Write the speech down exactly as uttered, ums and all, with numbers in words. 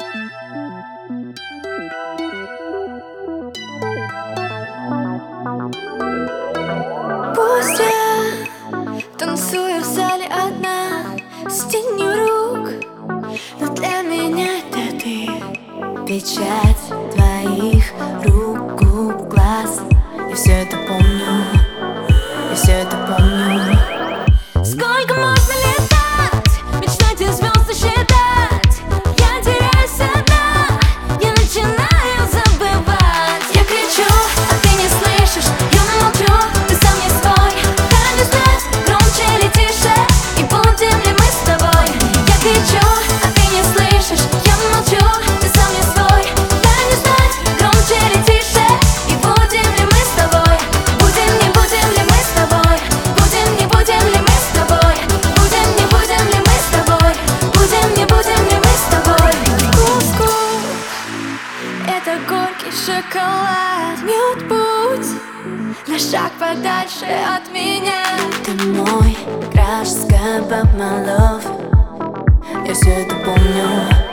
Пусть я танцую в зале одна с тенью рук, но для меня это ты. Печать твоих рук, губ, глаз. Я все это помню, я все это помню. Сколько можно летать, мечтать и звезды считать? Я теряюсь одна, я начинаю забывать. Я кричу, а ты не слышишь, я молчу, ты сам не свой. Дай мне знать, громче или тише, и будем ли мы с тобой? Я кричу, а ты не слышишь, я молчу, ты сам не свой. Дай мне знать, громче или тише, и будем ли мы с тобой? Будем, не будем ли мы с тобой? Будем, не будем ли мы с тобой? Будем, не будем ли мы с тобой? Будем, не будем ли мы с тобой? Кускус, это горький шоколад, мед путь на шаг подальше от меня. Ты мой краш, скайбаб, my love. Я все это помню.